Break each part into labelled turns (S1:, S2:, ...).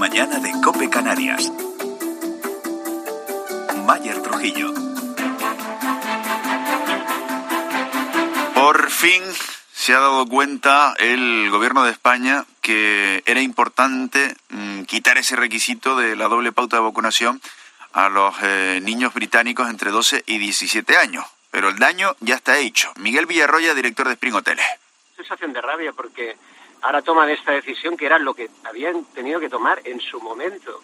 S1: mañana de COPE Canarias. Mayer Trujillo.
S2: Por fin se ha dado cuenta el gobierno de España que era importante quitar ese requisito de la doble pauta de vacunación a los niños británicos entre 12 y 17 años. Pero el daño ya está hecho. Miguel Villarroya, director de Spring Hoteles.
S3: Sensación de rabia porque ahora toman esta decisión que era lo que habían tenido que tomar en su momento.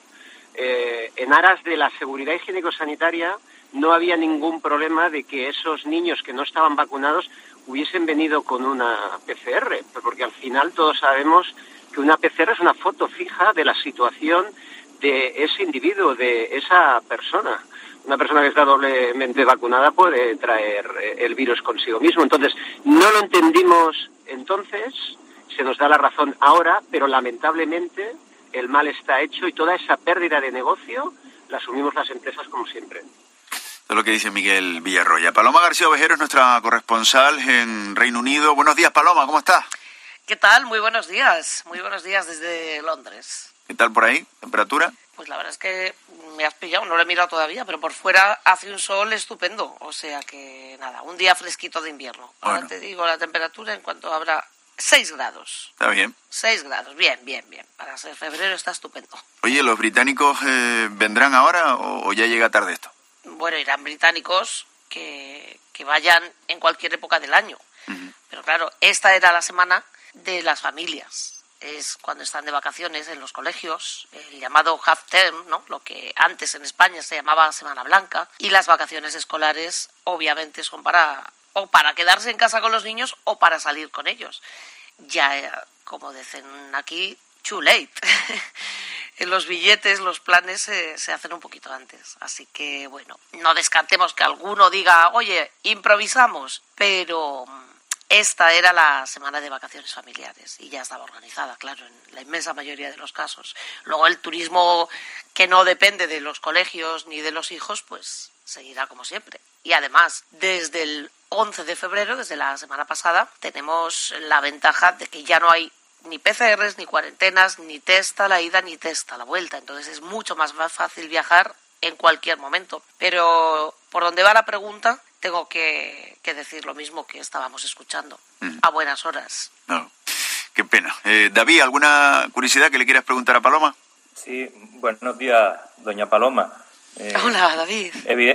S3: En aras de la seguridad higiénico-sanitaria no había ningún problema de que esos niños que no estaban vacunados hubiesen venido con una PCR, porque al final todos sabemos que una PCR es una foto fija de la situación de ese individuo, de esa persona. Una persona que está doblemente vacunada puede traer el virus consigo mismo. Entonces, no lo entendimos entonces, se nos da la razón ahora, pero lamentablemente el mal está hecho y toda esa pérdida de negocio la asumimos las empresas como siempre.
S2: Esto es lo que dice Miguel Villarroya. Paloma García Ovejero es nuestra corresponsal en Reino Unido. Buenos días, Paloma, ¿cómo estás?
S4: ¿Qué tal? Muy buenos días desde Londres.
S2: ¿Qué tal por ahí? ¿Temperatura?
S4: Pues la verdad es que me has pillado, no lo he mirado todavía, pero por fuera hace un sol estupendo, o sea que nada, un día fresquito de invierno. Ahora te digo la temperatura en cuanto habrá 6 grados.
S2: Está bien.
S4: 6 grados, bien. Para ser febrero está estupendo.
S2: Oye, ¿los británicos vendrán ahora o ya llega tarde esto?
S4: Bueno, irán británicos que vayan en cualquier época del año. Uh-huh. Pero claro, esta era la semana de las familias. Es cuando están de vacaciones en los colegios, el llamado half term, ¿no? Lo que antes en España se llamaba Semana Blanca, y las vacaciones escolares obviamente son para quedarse en casa con los niños o para salir con ellos. Ya, como dicen aquí, too late. En los billetes, los planes se hacen un poquito antes. Así que, bueno, no descartemos que alguno diga, oye, improvisamos, pero esta era la semana de vacaciones familiares y ya estaba organizada, claro, en la inmensa mayoría de los casos. Luego el turismo que no depende de los colegios ni de los hijos, pues seguirá como siempre. Y además, desde el 11 de febrero, desde la semana pasada, tenemos la ventaja de que ya no hay ni PCRs, ni cuarentenas, ni test a la ida, ni test a la vuelta. Entonces es mucho más fácil viajar en cualquier momento. Pero por donde va la pregunta, tengo que decir lo mismo que estábamos escuchando, a buenas horas.
S2: No, qué pena. David, ¿alguna curiosidad que le quieras preguntar a Paloma?
S5: Sí, buenos días, doña Paloma.
S4: Hola, David.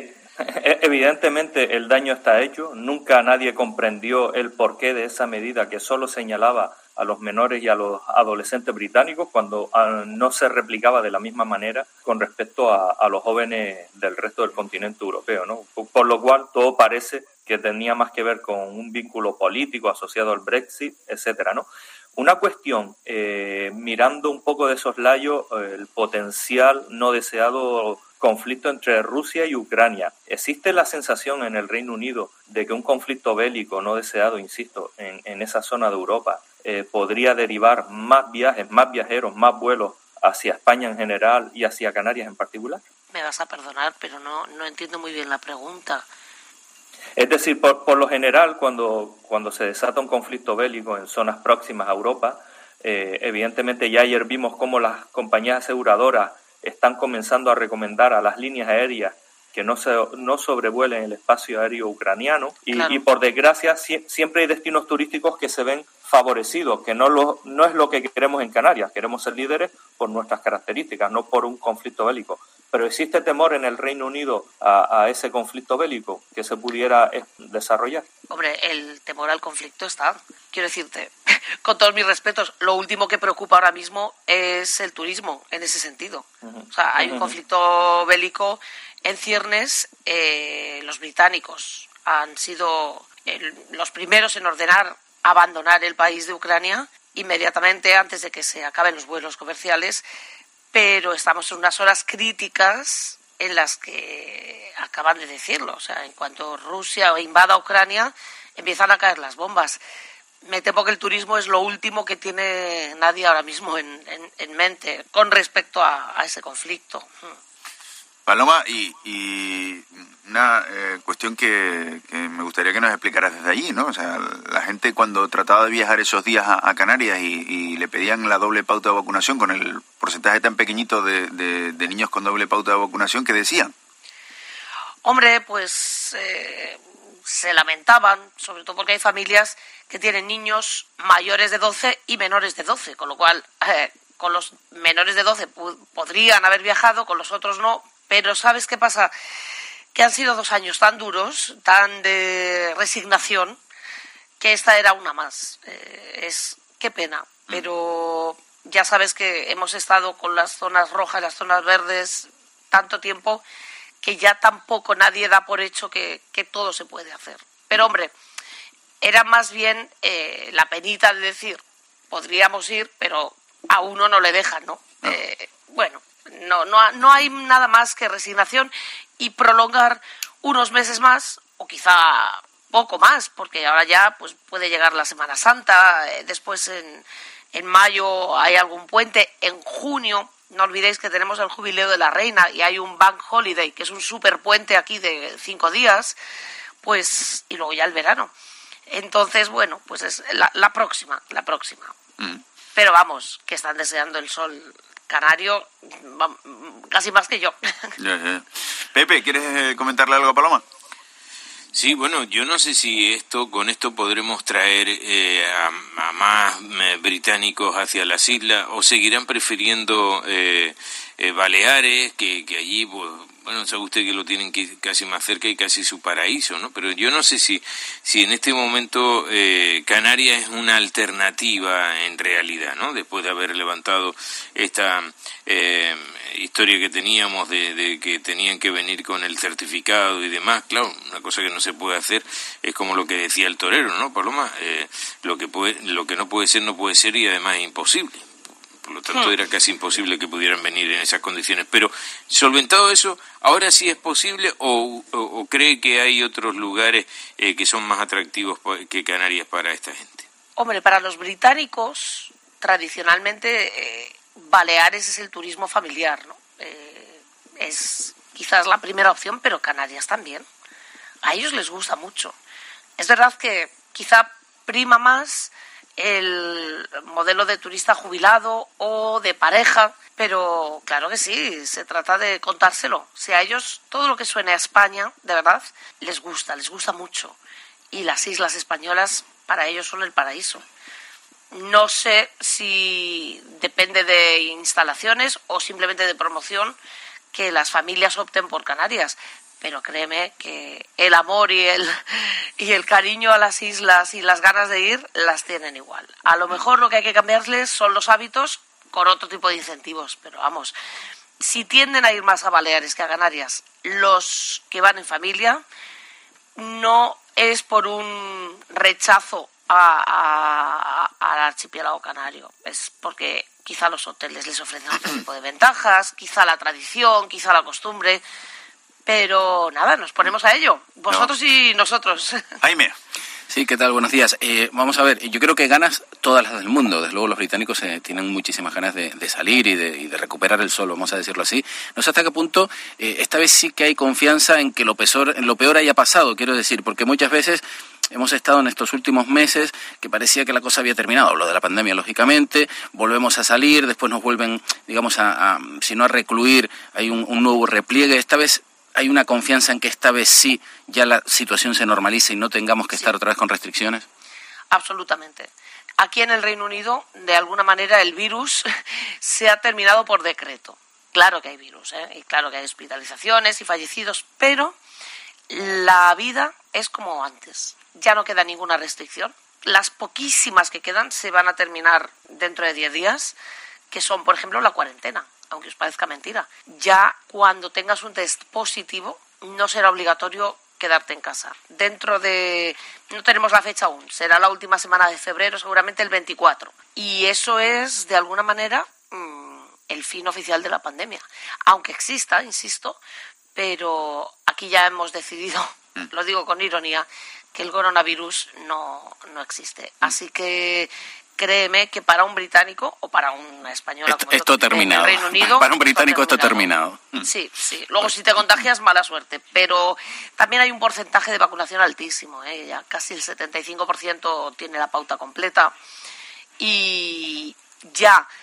S5: Evidentemente el daño está hecho. Nunca nadie comprendió el porqué de esa medida que solo señalaba a los menores y a los adolescentes británicos cuando no se replicaba de la misma manera con respecto a los jóvenes del resto del continente europeo, ¿no? Por lo cual todo parece que tenía más que ver con un vínculo político asociado al Brexit, etcétera, ¿no? Una cuestión, mirando un poco de soslayo el potencial no deseado conflicto entre Rusia y Ucrania. ¿Existe la sensación en el Reino Unido de que un conflicto bélico no deseado, insisto, en esa zona de Europa podría derivar más viajes, más viajeros, más vuelos hacia España en general y hacia Canarias en particular?
S4: Me vas a perdonar, pero no entiendo muy bien la pregunta.
S5: Es decir, por lo general, cuando se desata un conflicto bélico en zonas próximas a Europa, evidentemente ya ayer vimos cómo las compañías aseguradoras están comenzando a recomendar a las líneas aéreas que no sobrevuelen el espacio aéreo ucraniano y por desgracia siempre hay destinos turísticos que se ven favorecidos, que no es lo que queremos en Canarias. Queremos ser líderes por nuestras características, no por un conflicto bélico. Pero ¿existe temor en el Reino Unido a ese conflicto bélico que se pudiera desarrollar?
S4: Hombre, el temor al conflicto está. Quiero decirte, con todos mis respetos, lo último que preocupa ahora mismo es el turismo, en ese sentido. Uh-huh. O sea, hay un conflicto bélico en ciernes. Los británicos han sido los primeros en ordenar abandonar el país de Ucrania inmediatamente antes de que se acaben los vuelos comerciales, pero estamos en unas horas críticas en las que acaban de decirlo. O sea, en cuanto Rusia invada Ucrania, empiezan a caer las bombas. Me temo que el turismo es lo último que tiene nadie ahora mismo en mente con respecto a ese conflicto.
S2: Paloma, y una cuestión que me gustaría que nos explicaras desde allí, ¿no? O sea, la gente cuando trataba de viajar esos días a Canarias y le pedían la doble pauta de vacunación con el porcentaje tan pequeñito de niños con doble pauta de vacunación, ¿qué decían?
S4: Hombre, pues se lamentaban, sobre todo porque hay familias que tienen niños mayores de 12 y menores de 12, con lo cual con los menores de 12 podrían haber viajado, con los otros no, pero ¿sabes qué pasa? Que han sido 2 años tan duros, tan de resignación, que esta era una más. Qué pena, pero ya sabes que hemos estado con las zonas rojas, las zonas verdes, tanto tiempo que ya tampoco nadie da por hecho que todo se puede hacer. Pero hombre, era más bien la penita de decir, podríamos ir, pero a uno no le dejan, ¿no? Bueno, no hay nada más que resignación y prolongar unos meses más, o quizá poco más, porque ahora ya pues puede llegar la Semana Santa, después en mayo hay algún puente, en junio no olvidéis que tenemos el Jubileo de la Reina y hay un Bank Holiday, que es un super puente aquí de 5 días, pues, y luego ya el verano. Entonces, bueno, pues es la próxima. Pero vamos, que están deseando el sol canario casi más que yo.
S2: Pepe, ¿quieres comentarle algo a Paloma?
S6: Sí, bueno, yo no sé si con esto podremos traer a más británicos hacia las islas o seguirán prefiriendo Baleares, que allí, pues, bueno, sabe usted que lo tienen casi más cerca y casi su paraíso, ¿no? Pero yo no sé si en este momento Canarias es una alternativa en realidad, ¿no? Después de haber levantado esta historia que teníamos de que tenían que venir con el certificado y demás. Claro, una cosa que no se puede hacer es como lo que decía el torero, ¿no, Paloma? Lo que no puede ser y además es imposible. Por lo tanto, era casi imposible que pudieran venir en esas condiciones. Pero, solventado eso, ¿ahora sí es posible o cree que hay otros lugares que son más atractivos que Canarias para esta gente?
S4: Hombre, para los británicos, tradicionalmente, Baleares es el turismo familiar, ¿no? Es quizás la primera opción, pero Canarias también. A ellos les gusta mucho. Es verdad que quizá prima más el modelo de turista jubilado o de pareja, pero claro que sí, se trata de contárselo. Si a ellos todo lo que suene a España, de verdad, les gusta mucho. Y las islas españolas para ellos son el paraíso. No sé si depende de instalaciones o simplemente de promoción que las familias opten por Canarias. Pero créeme que el amor y el cariño a las islas y las ganas de ir las tienen igual. A lo mejor lo que hay que cambiarles son los hábitos con otro tipo de incentivos. Pero vamos, si tienden a ir más a Baleares que a Canarias, los que van en familia, no es por un rechazo al archipiélago canario. Es porque quizá los hoteles les ofrecen otro tipo de ventajas, quizá la tradición, quizá la costumbre. Pero nada, nos ponemos a ello, vosotros y nosotros.
S2: Jaime.
S7: Sí, ¿qué tal? Buenos días. Vamos a ver, yo creo que ganas todas las del mundo. Desde luego los británicos tienen muchísimas ganas de salir y de recuperar el sol, vamos a decirlo así. No sé hasta qué punto esta vez sí que hay confianza en que lo peor haya pasado, quiero decir, porque muchas veces hemos estado en estos últimos meses que parecía que la cosa había terminado. Hablo de la pandemia, lógicamente, volvemos a salir, después nos vuelven, digamos, si no a recluir, hay un nuevo repliegue. Esta vez ¿hay una confianza en que esta vez sí ya la situación se normalice y no tengamos que estar otra vez con restricciones?
S4: Absolutamente. Aquí en el Reino Unido, de alguna manera, el virus se ha terminado por decreto. Claro que hay virus, y claro que hay hospitalizaciones y fallecidos, pero la vida es como antes. Ya no queda ninguna restricción. Las poquísimas que quedan se van a terminar dentro de 10 días, que son, por ejemplo, la cuarentena. Aunque os parezca mentira, ya cuando tengas un test positivo no será obligatorio quedarte en casa. No tenemos la fecha aún, será la última semana de febrero, seguramente el 24. Y eso es, de alguna manera, el fin oficial de la pandemia. Aunque exista, insisto, pero aquí ya hemos decidido, lo digo con ironía, que el coronavirus no existe. Así que créeme que para un británico o para una española
S7: esto terminado.
S4: En el Reino Unido,
S7: para un británico esto terminado.
S4: Sí. Luego si te contagias, mala suerte. Pero también hay un porcentaje de vacunación altísimo, ya casi el 75% tiene la pauta completa. Y ya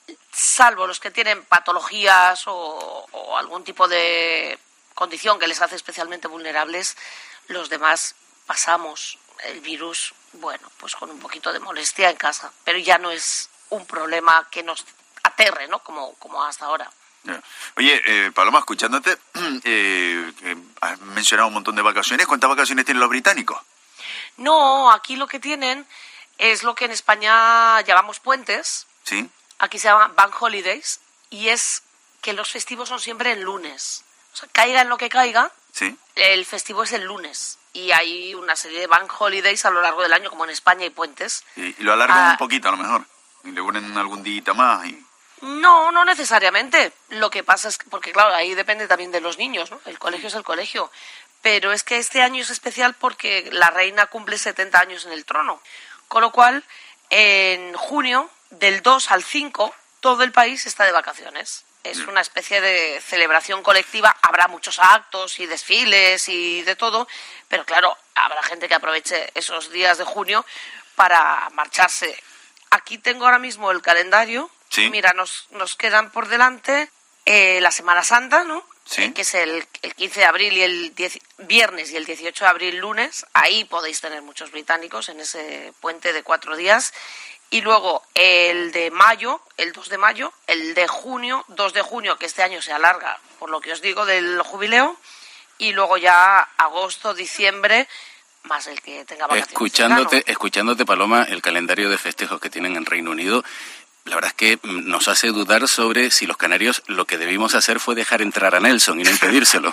S4: salvo los que tienen patologías o algún tipo de condición que les hace especialmente vulnerables, los demás pasamos el virus, bueno, pues con un poquito de molestia en casa, pero ya no es un problema que nos aterre, ¿no? Como hasta ahora.
S2: Oye, Paloma, escuchándote, has mencionado un montón de vacaciones. ¿Cuántas vacaciones tienen los británicos?
S4: No, aquí lo que tienen es lo que en España llamamos puentes.
S2: Sí.
S4: Aquí se llama Bank Holidays, y es que los festivos son siempre el lunes. O sea, caiga en lo que caiga,
S2: Sí.
S4: el festivo es el lunes. Y hay una serie de Bank Holidays a lo largo del año, como en España hay puentes.
S2: Y lo alargan un poquito, a lo mejor. Y le ponen algún día más.
S4: No, no necesariamente. Lo que pasa es que, porque claro, ahí depende también de los niños, ¿no? El colegio es el colegio. Pero es que este año es especial porque la reina cumple 70 años en el trono. Con lo cual, en junio, del 2 al 5, todo el país está de vacaciones. Es una especie de celebración colectiva. Habrá muchos actos y desfiles y de todo, pero claro, habrá gente que aproveche esos días de junio para marcharse. Aquí tengo ahora mismo el calendario.
S2: Sí.
S4: Mira, nos quedan por delante la Semana Santa, ¿no?
S2: Sí.
S4: Que es el 15 de abril y el viernes y el 18 de abril lunes. Ahí podéis tener muchos británicos en ese puente de 4 días. Y luego el de mayo, el 2 de mayo, el de junio, 2 de junio, que este año se alarga, por lo que os digo, del jubileo, y luego ya agosto, diciembre, más el que tenga vacaciones.
S7: Escuchándote, Paloma, el calendario de festejos que tienen en Reino Unido, la verdad es que nos hace dudar sobre si los canarios lo que debimos hacer fue dejar entrar a Nelson y no impedírselo.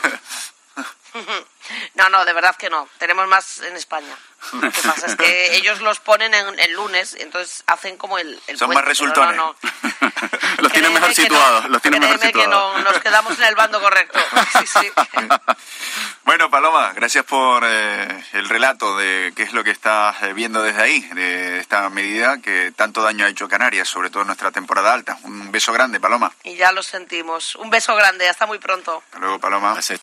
S4: No, de verdad que no. Tenemos más en España. Lo que pasa es que ellos los ponen en lunes, entonces hacen como el
S2: Son
S4: puente,
S2: más resultones.
S4: No.
S7: Los tienen mejor situados.
S4: Créeme que no, nos quedamos en el bando correcto. Sí.
S2: Bueno, Paloma, gracias por el relato de qué es lo que estás viendo desde ahí, de esta medida que tanto daño ha hecho a Canarias, sobre todo en nuestra temporada alta. Un beso grande, Paloma.
S4: Y ya lo sentimos. Un beso grande, hasta muy pronto.
S2: Hasta luego, Paloma.